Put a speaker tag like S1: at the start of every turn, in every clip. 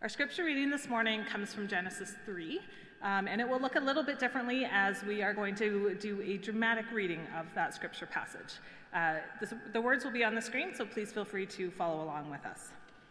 S1: Our scripture reading this morning comes from Genesis 3, and it will look a little bit differently as we are going to do a dramatic reading of that scripture passage. The words will be on the screen, so please feel free to follow along with us.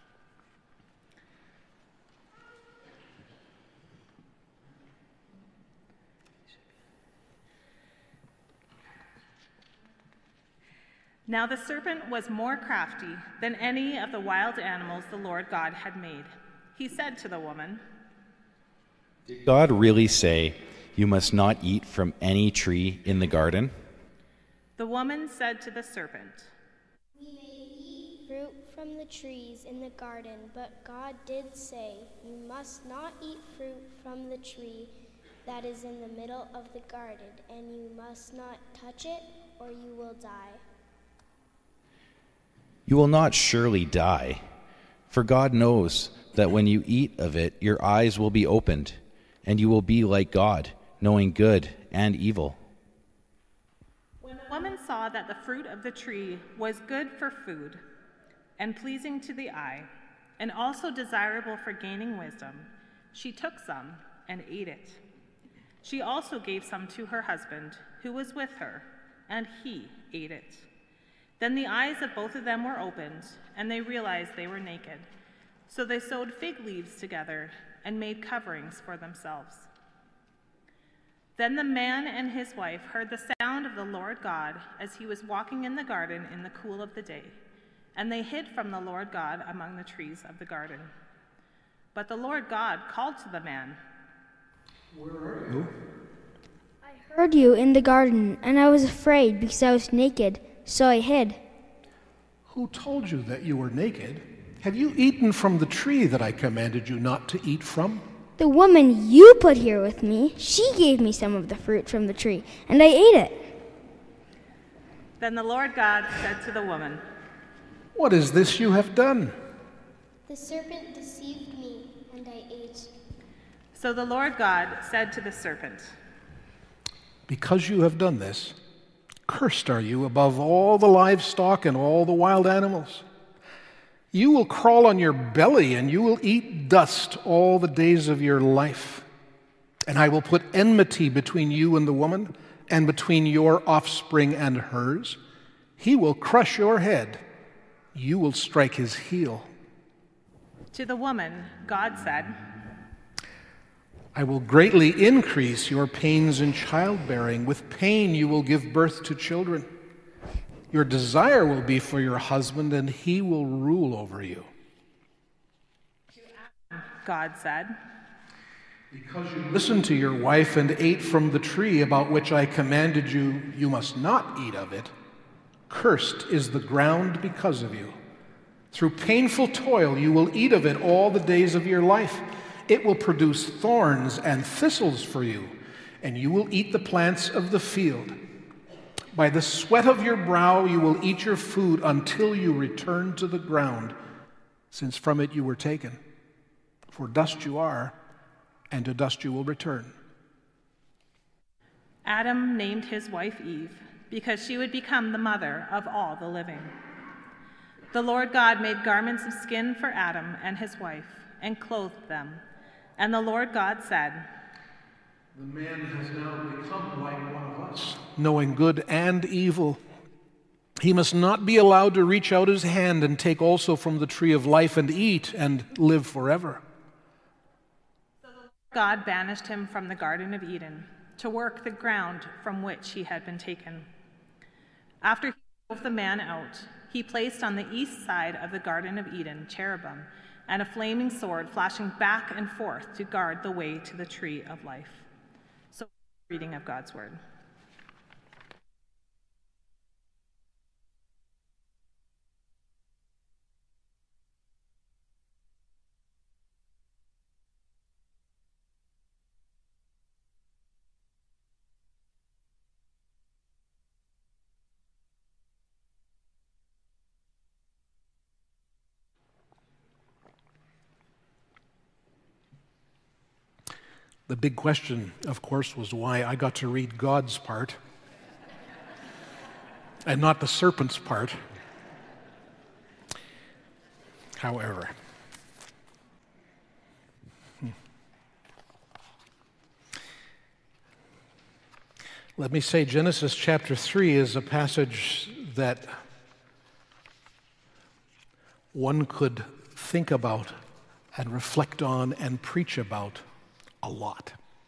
S1: Now the serpent was more crafty than any of the wild animals the Lord God had made. He said to the woman,
S2: "Did God really say, 'You must not eat from any tree in the garden'?"
S1: The woman said to the serpent,
S3: "We may eat fruit from the trees in the garden, but God did say, 'You must not eat fruit from the tree that is in the middle of the garden, and you must not touch it, or you will die.'"
S2: You will not surely die, for God knows that when you eat of it, your eyes will be opened, and you will be like God, knowing good and evil.
S1: When the woman saw that the fruit of the tree was good for food, and pleasing to the eye, and also desirable for gaining wisdom, she took some and ate it. She also gave some to her husband, who was with her, and he ate it. Then the eyes of both of them were opened, and they realized they were naked. So they sewed fig leaves together and made coverings for themselves. Then the man and his wife heard the sound of the Lord God as he was walking in the garden in the cool of the day, and they hid from the Lord God among the trees of the garden. But the Lord God called to the man,
S4: "Where are you?"
S3: "I heard you in the garden, and I was afraid because I was naked, so I hid."
S4: "Who told you that you were naked? Have you eaten from the tree that I commanded you not to eat from?"
S3: "The woman you put here with me, she gave me some of the fruit from the tree, and I ate it."
S1: Then the Lord God said to the woman,
S4: "What is this you have done?"
S3: "The serpent deceived me, and I ate."
S1: So the Lord God said to the serpent,
S4: "Because you have done this, cursed are you above all the livestock and all the wild animals. You will crawl on your belly, and you will eat dust all the days of your life. And I will put enmity between you and the woman, and between your offspring and hers. He will crush your head. You will strike his heel."
S1: To the woman, God said,
S4: "I will greatly increase your pains in childbearing. With pain you will give birth to children. Your desire will be for your husband, and he will rule over you."
S1: God said,
S4: "Because you listened to your wife and ate from the tree about which I commanded you, 'You must not eat of it,' cursed is the ground because of you. Through painful toil you will eat of it all the days of your life. It will produce thorns and thistles for you, and you will eat the plants of the field. By the sweat of your brow you will eat your food until you return to the ground, since from it you were taken. For dust you are, and to dust you will return."
S1: Adam named his wife Eve, because she would become the mother of all the living. The Lord God made garments of skin for Adam and his wife, and clothed them. And the Lord God said,
S4: "The man has now become like one of us, knowing good and evil. He must not be allowed to reach out his hand and take also from the tree of life and eat and live forever."
S1: So the Lord God banished him from the Garden of Eden to work the ground from which he had been taken. After he drove the man out, he placed on the east side of the Garden of Eden cherubim and a flaming sword flashing back and forth to guard the way to the tree of life. So, reading of God's word.
S4: The big question, of course, was why I got to read God's part and not the serpent's part. However, Let me say Genesis chapter 3 is a passage that one could think about and reflect on and preach about a lot.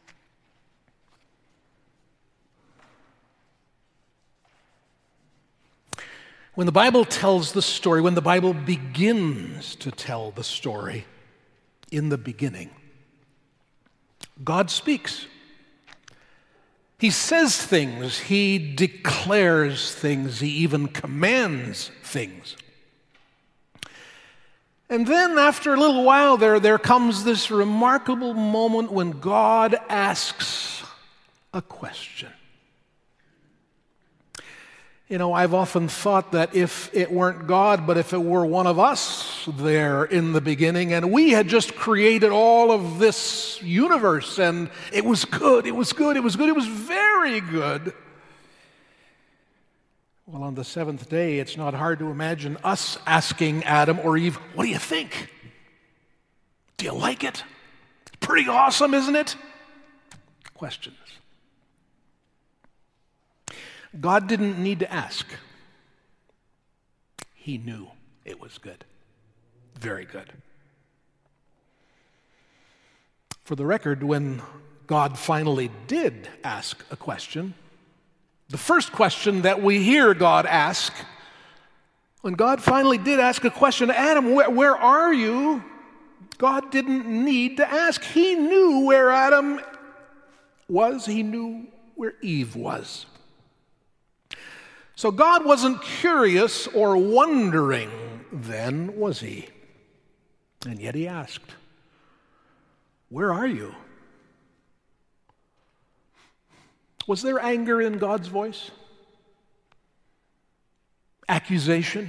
S4: When the Bible tells the story, when the Bible begins to tell the story, in the beginning, God speaks. He says things, he declares things, he even commands things. And then after a little while there comes this remarkable moment when God asks a question. You know, I've often thought that if it weren't God, but if it were one of us there in the beginning, and we had just created all of this universe, and it was good, it was good, it was good, it was very good. Well, on the seventh day, it's not hard to imagine us asking Adam or Eve, what do you think? Do you like it? It's pretty awesome, isn't it? Questions. God didn't need to ask. He knew it was good. Very good. For the record, when God finally did ask a question, the first question that we hear God ask, when God finally did ask a question, Adam, where are you? God didn't need to ask. He knew where Adam was. He knew where Eve was. So God wasn't curious or wondering then, was he? And yet he asked, where are you? Was there anger in God's voice? Accusation?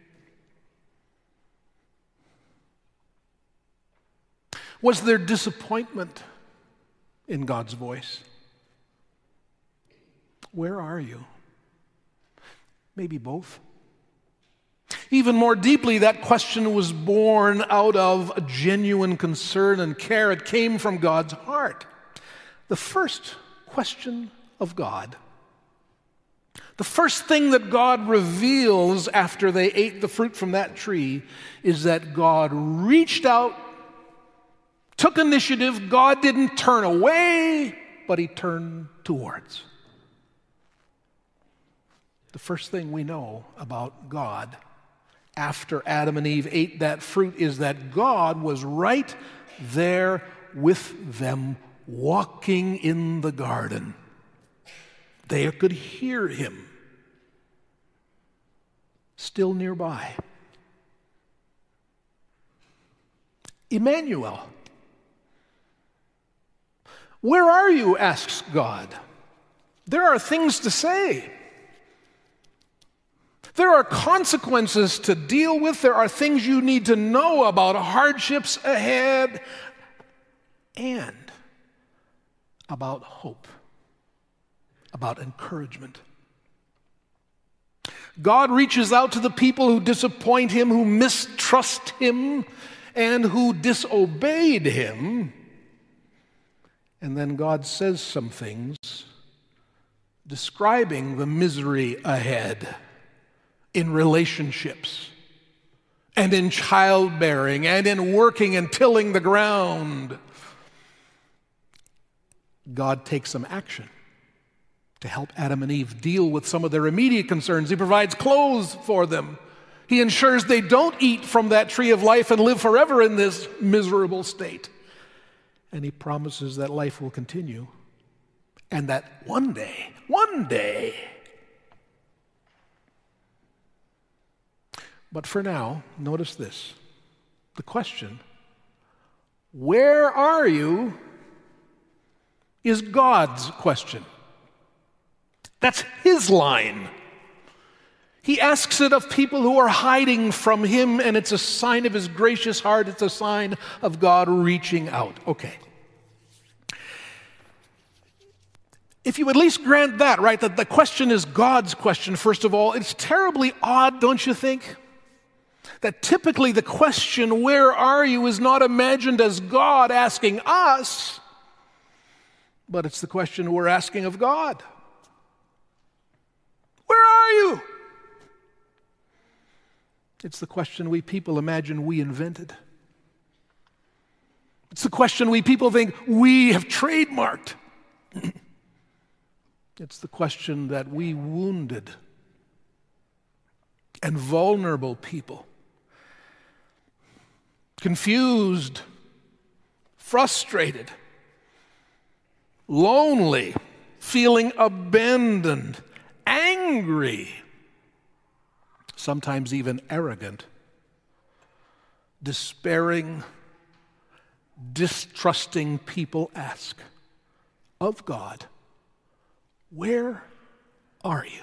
S4: Was there disappointment in God's voice? Where are you? Maybe both. Even more deeply, that question was born out of a genuine concern and care. It came from God's heart. The first question of God, the first thing that God reveals after they ate the fruit from that tree, is that God reached out, took initiative. God didn't turn away, but he turned towards. The first thing we know about God after Adam and Eve ate that fruit is that God was right there with them, walking in the garden. They could hear him, still nearby. Emmanuel. Where are you? Asks God. There are things to say. There are consequences to deal with. There are things you need to know about hardships ahead and about hope, about encouragement. God reaches out to the people who disappoint him, who mistrust him, and who disobeyed him. And then God says some things describing the misery ahead in relationships and in childbearing and in working and tilling the ground. God takes some action to help Adam and Eve deal with some of their immediate concerns. He provides clothes for them. He ensures they don't eat from that tree of life and live forever in this miserable state. And he promises that life will continue and that one day, but for now, notice this. The question, where are you, is God's question. That's his line. He asks it of people who are hiding from him, and it's a sign of his gracious heart. It's a sign of God reaching out. Okay. If you at least grant that, right, that the question is God's question, first of all, it's terribly odd, don't you think? That typically the question, where are you, is not imagined as God asking us, but it's the question we're asking of God. Where are you? It's the question we people imagine we invented. It's the question we people think we have trademarked. It's the question that we wounded and vulnerable people, confused, frustrated, lonely, feeling abandoned, angry, sometimes even arrogant, despairing, distrusting people ask of God, where are you?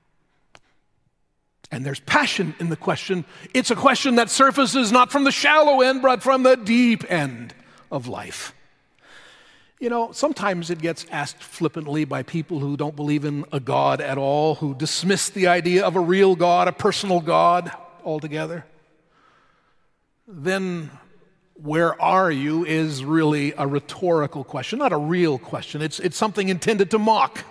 S4: And there's passion in the question. It's a question that surfaces not from the shallow end, but from the deep end of life. You know, sometimes it gets asked flippantly by people who don't believe in a God at all, who dismiss the idea of a real God, a personal God altogether. Then, where are you is really a rhetorical question, not a real question. It's something intended to mock.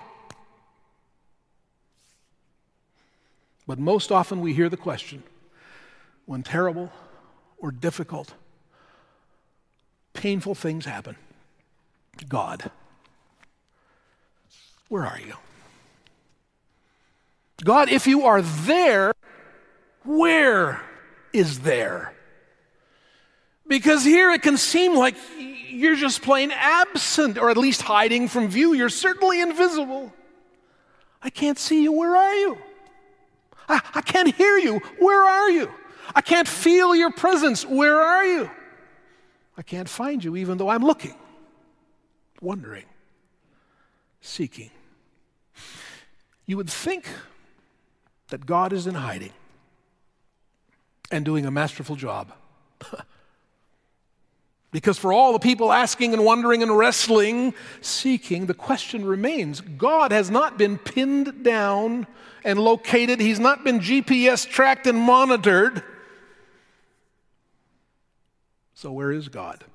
S4: But most often we hear the question when terrible or difficult, painful things happen. God, where are you? God, if you are there, where is there? Because here it can seem like you're just plain absent, or at least hiding from view. You're certainly invisible. I can't see you. Where are you? I can't hear you. Where are you? I can't feel your presence. Where are you? I can't find you even though I'm looking, wondering, seeking. You would think that God is in hiding and doing a masterful job. Because for all the people asking and wondering and wrestling, seeking, the question remains. God has not been pinned down and located. He's not been GPS tracked and monitored. So where is God?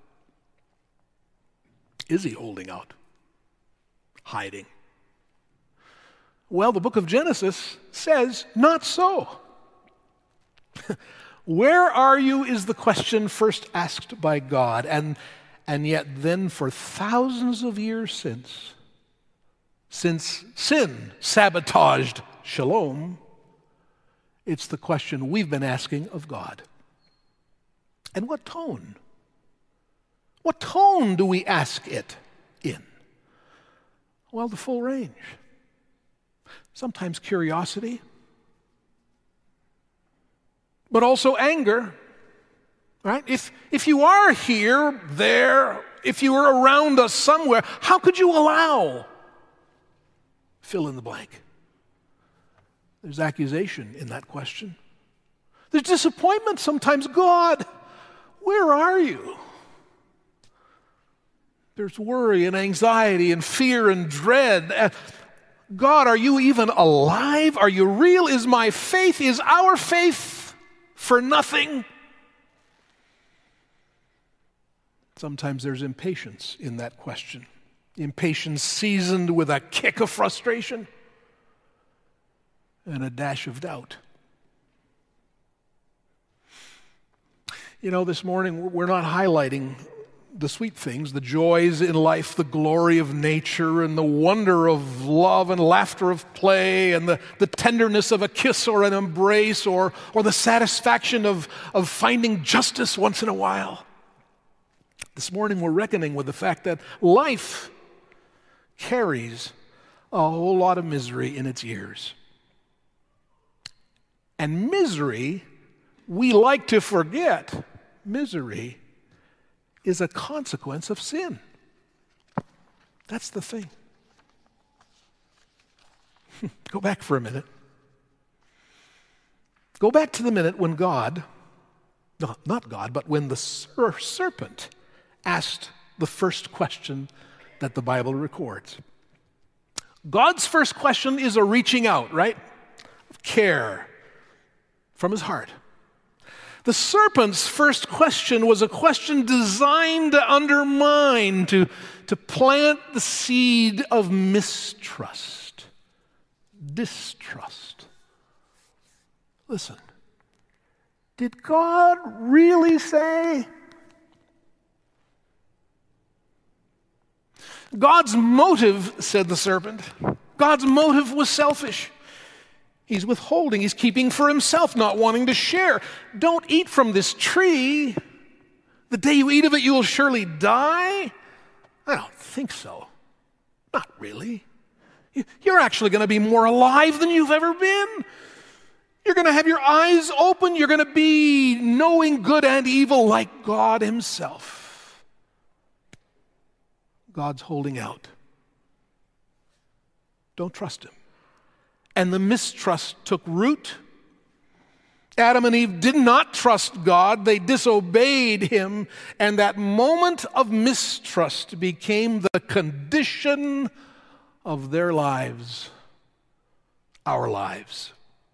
S4: Is he holding out? Hiding? Well, the book of Genesis says not so. Where are you is the question first asked by God, and yet then for thousands of years since sin sabotaged shalom, it's the question we've been asking of God. And what tone? What tone do we ask it in? Well, the full range. Sometimes curiosity, but also anger, right? If you are here, there, if you are around us somewhere, how could you allow? Fill in the blank. There's accusation in that question. There's disappointment sometimes. God, where are you? There's worry and anxiety and fear and dread. God, are you even alive? Are you real? Is my faith, is our faith for nothing? Sometimes there's impatience in that question. Impatience seasoned with a kick of frustration and a dash of doubt. You know, this morning we're not highlighting the sweet things, the joys in life, the glory of nature and the wonder of love and laughter of play and the tenderness of a kiss or an embrace or the satisfaction of finding justice once in a while. This morning we're reckoning with the fact that life carries a whole lot of misery in its ears. And misery, we like to forget, misery is a consequence of sin. That's the thing. Go back for a minute. Go back to the minute when God, no, not God, but when the serpent asked the first question that the Bible records. God's first question is a reaching out, right? Of care from his heart. The serpent's first question was a question designed to undermine, to plant the seed of mistrust, distrust. Listen, did God really say? God's motive, said the serpent, God's motive was selfish. He's withholding, he's keeping for himself, not wanting to share. Don't eat from this tree. The day you eat of it, you will surely die. I don't think so. Not really. You're actually going to be more alive than you've ever been. You're going to have your eyes open. You're going to be knowing good and evil like God himself. God's holding out. Don't trust him. And the mistrust took root. Adam and Eve did not trust God. They disobeyed him. And that moment of mistrust became the condition of their lives, our lives.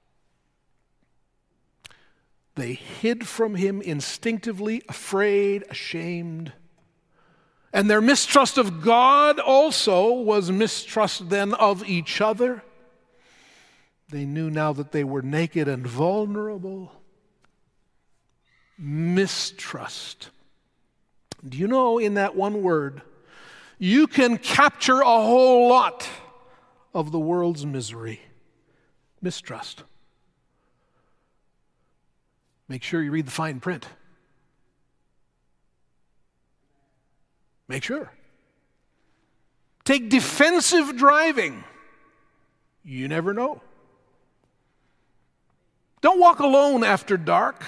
S4: They hid from him instinctively, afraid, ashamed. And their mistrust of God also was mistrust then of each other. They knew now that they were naked and vulnerable. Mistrust. Do you know, in that one word, you can capture a whole lot of the world's misery. Mistrust. Make sure you read the fine print. Make sure. Take defensive driving. You never know. Don't walk alone after dark.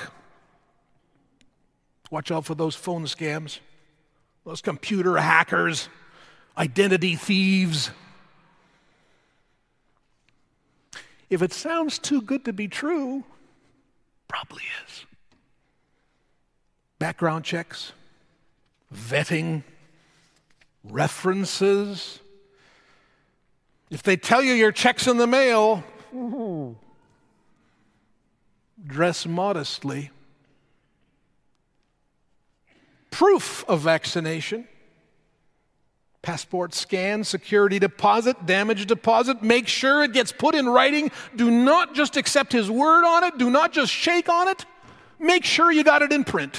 S4: Watch out for those phone scams, those computer hackers, identity thieves. If it sounds too good to be true, probably is. Background checks, vetting, references. If they tell you your check's in the mail, dress modestly. Proof of vaccination. Passport scan, security deposit, damage deposit. Make sure it gets put in writing. Do not just accept his word on it. Do not just shake on it. Make sure you got it in print.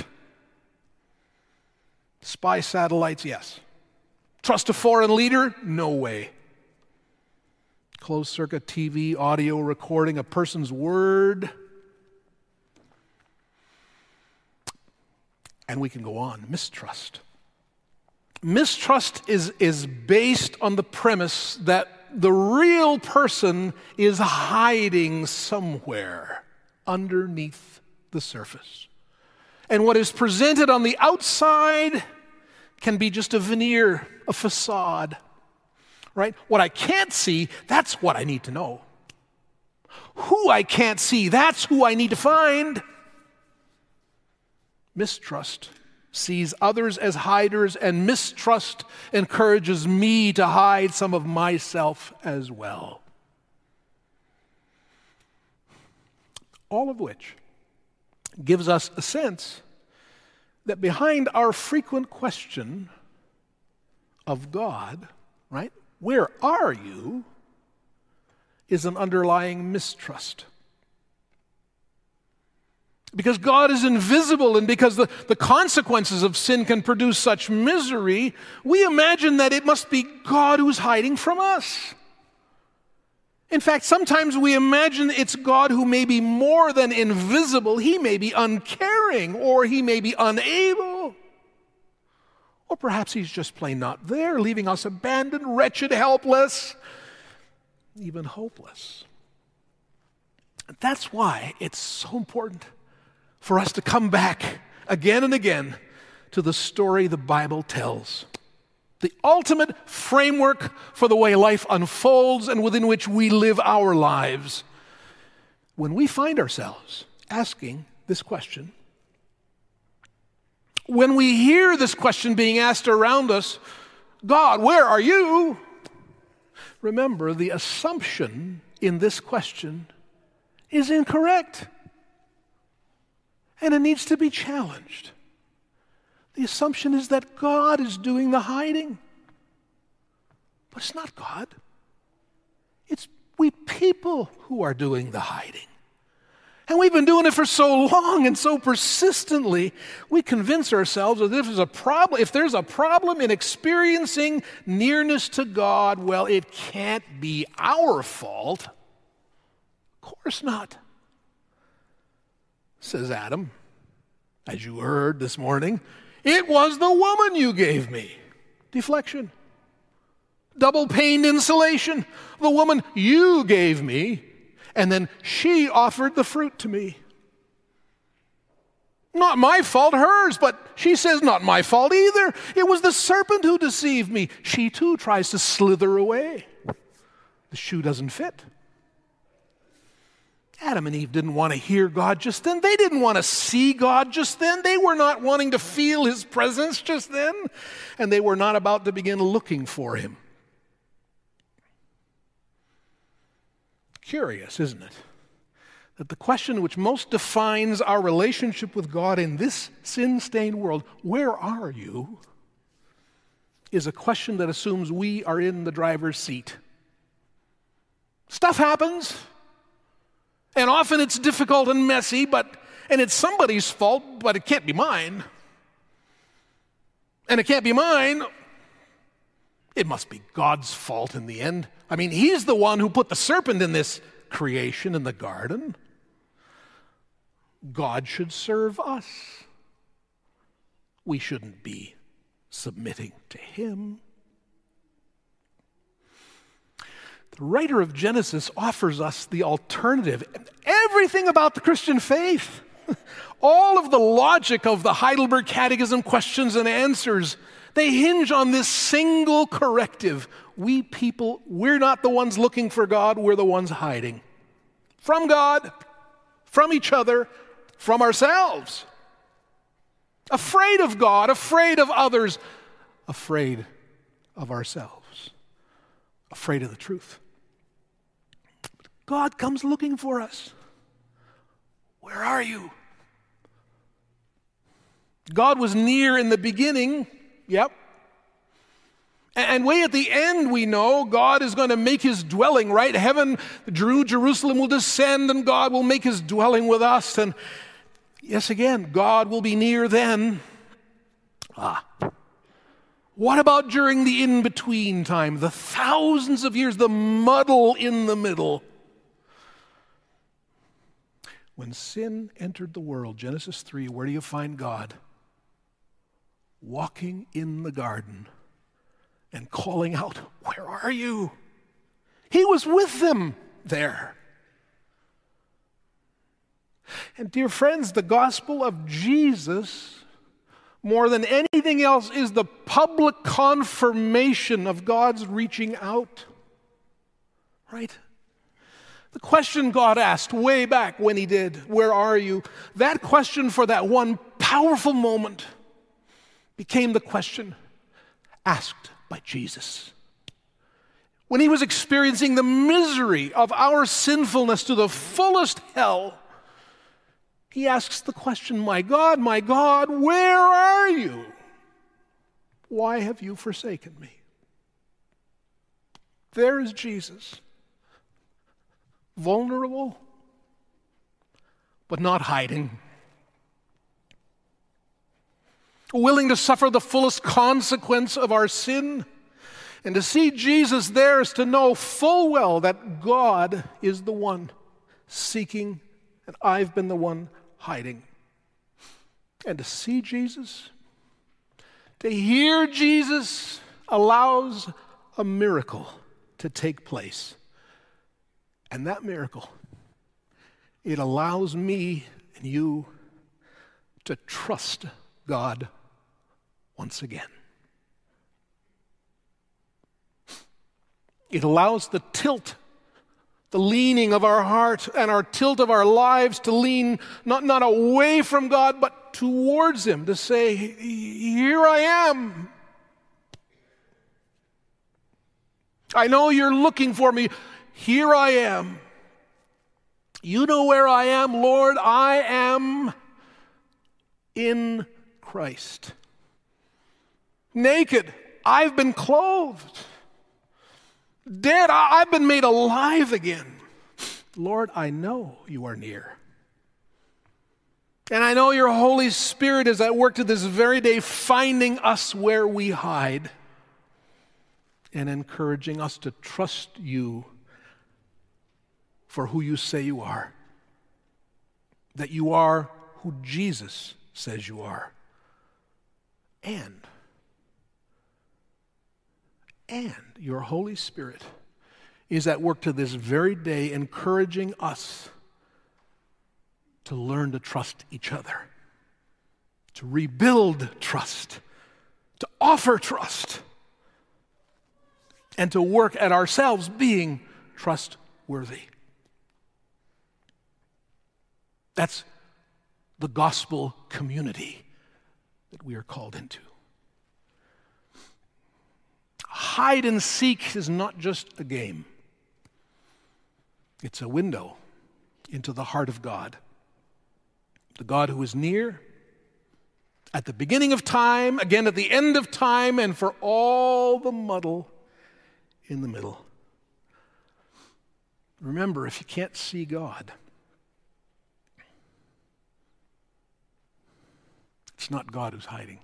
S4: Spy satellites, yes. Trust a foreign leader? No way. Closed circuit TV, audio recording a person's word. And we can go on. Mistrust. Mistrust is based on the premise that the real person is hiding somewhere underneath the surface. And what is presented on the outside can be just a veneer, a facade, right? What I can't see, that's what I need to know. Who I can't see, that's who I need to find. Mistrust sees others as hiders, and mistrust encourages me to hide some of myself as well. All of which gives us a sense that behind our frequent question of God, right, where are you, is an underlying mistrust. Because God is invisible and because the consequences of sin can produce such misery, we imagine that it must be God who's hiding from us. In fact, sometimes we imagine it's God who may be more than invisible. He may be uncaring, or he may be unable. Or perhaps he's just plain not there, leaving us abandoned, wretched, helpless, even hopeless. That's why it's so important for us to come back again and again to the story the Bible tells. The ultimate framework for the way life unfolds and within which we live our lives. When we find ourselves asking this question, when we hear this question being asked around us, God, where are you? Remember, the assumption in this question is incorrect. And it needs to be challenged. The assumption is that God is doing the hiding. But it's not God. It's we people who are doing the hiding. And we've been doing it for so long and so persistently, we convince ourselves that if there's a problem in experiencing nearness to God, well, it can't be our fault. Of course not. Says Adam, as you heard this morning, it was the woman you gave me. Deflection. Double-paned insulation. The woman you gave me, and then she offered the fruit to me. Not my fault, hers, but she says not my fault either. It was the serpent who deceived me. She too tries to slither away. The shoe doesn't fit. Adam and Eve didn't want to hear God just then. They didn't want to see God just then. They were not wanting to feel his presence just then. And they were not about to begin looking for him. Curious, isn't it? That the question which most defines our relationship with God in this sin-stained world, where are you, is a question that assumes we are in the driver's seat. Stuff happens. And often it's difficult and messy, and it's somebody's fault, but it can't be mine. And it can't be mine. It must be God's fault in the end. I mean, he's the one who put the serpent in this creation in the garden. God should serve us. We shouldn't be submitting to him. The writer of Genesis offers us the alternative. Everything about the Christian faith, all of the logic of the Heidelberg Catechism questions and answers, they hinge on this single corrective. We people, we're not the ones looking for God, we're the ones hiding. From God, from each other, from ourselves. Afraid of God, afraid of others, afraid of ourselves. Afraid of the truth. God comes looking for us. Where are you? God was near in the beginning, yep. And way at the end we know God is going to make his dwelling, right? Heaven, Jerusalem will descend and God will make his dwelling with us. And yes, again, God will be near then. What about during the in-between time, the thousands of years, the muddle in the middle? When sin entered the world, Genesis 3, where do you find God? Walking in the garden and calling out, where are you? He was with them there. And dear friends, the gospel of Jesus, more than anything else, is the public confirmation of God's reaching out. Right? The question God asked way back when he did, where are you? That question for that one powerful moment became the question asked by Jesus. When he was experiencing the misery of our sinfulness to the fullest hell, he asks the question, my God, where are you? Why have you forsaken me? There is Jesus. Vulnerable, but not hiding. Willing to suffer the fullest consequence of our sin. And to see Jesus there is to know full well that God is the one seeking, and I've been the one hiding. And to see Jesus, to hear Jesus, allows a miracle to take place. And that miracle, it allows me and you to trust God once again. It allows the tilt, the leaning of our heart and our tilt of our lives to lean not away from God, but towards him, to say, here I am. I know you're looking for me. Here I am. You know where I am, Lord. I am in Christ. Naked, I've been clothed. Dead, I've been made alive again. Lord, I know you are near. And I know your Holy Spirit is at work to this very day, finding us where we hide and encouraging us to trust you for who you say you are. That you are who Jesus says you are. And your Holy Spirit is at work to this very day, encouraging us to learn to trust each other, to rebuild trust, to offer trust, and to work at ourselves being trustworthy. That's the gospel community that we are called into. Hide and seek is not just a game. It's a window into the heart of God. The God who is near, at the beginning of time, again at the end of time, and for all the muddle in the middle. Remember, if you can't see God, it's not God who's hiding.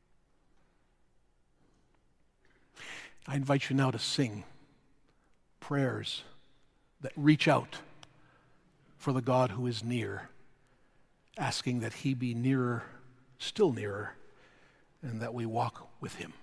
S4: I invite you now to sing prayers that reach out for the God who is near, asking that he be nearer, still nearer, and that we walk with him.